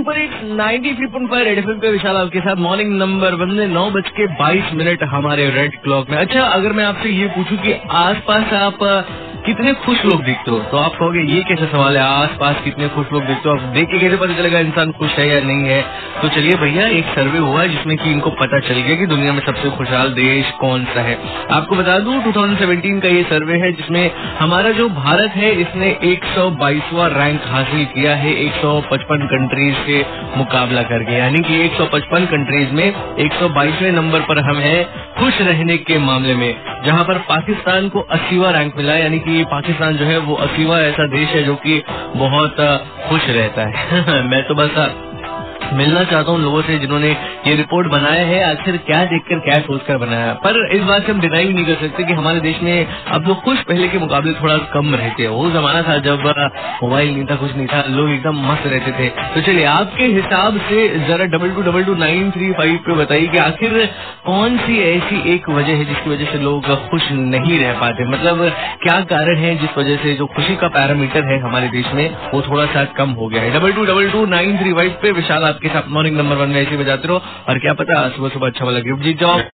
Super hits 93.5 red FM पे विशाल आपके साथ मॉर्निंग नंबर 1 में 9:22 हमारे रेड क्लॉक में। अच्छा, अगर मैं आपसे ये पूछूं कि आसपास आप कितने खुश लोग दिखते हो, तो आप कहोगे ये कैसा सवाल है, आसपास कितने खुश लोग दिखते हो, आप देख के कैसे पता चलेगा इंसान खुश है या नहीं है। तो चलिए भैया, एक सर्वे हुआ जिसमें कि इनको पता चल गया कि दुनिया में सबसे खुशहाल देश कौन सा है। आपको बता दूं 2017 का ये सर्वे है जिसमें हमारा जो भारत है इसने 122वां रैंक हासिल किया है 155 कंट्रीज से मुकाबला करके, यानी कि 155 कंट्रीज में 122वें नंबर पर हम हैं खुश रहने के मामले में, जहां पर पाकिस्तान को 80वां रैंक मिला, यानी कि पाकिस्तान जो है वो 80वां ऐसा देश है जो कि बहुत खुश रहता है। मैं तो बस मिलना चाहता हूँ लोगों से जिन्होंने ये रिपोर्ट बनाया है, आखिर क्या देखकर क्या सोचकर बनाया। पर इस बात से हम डिनाई भी नहीं कर सकते कि हमारे देश में अब लोग खुश पहले के मुकाबले थोड़ा कम रहते हैं। वो जमाना था जब मोबाइल नहीं था, कुछ नहीं था, लोग एकदम मस्त रहते थे। तो चलिए आपके हिसाब से जरा 22222935 पे बताइए कि आखिर कौन सी ऐसी एक वजह है जिसकी वजह से लोग खुश नहीं रह पाते, मतलब क्या कारण है जिस वजह से जो खुशी का पैरामीटर है हमारे देश में वो थोड़ा सा कम हो गया है। 22222935 पे विशाल आपके साथ मॉर्निंग नंबर 1 में ऐसे बजाते रहो, और क्या पता सुबह सुबह अच्छा वाला गिफ्ट जीत जाओ।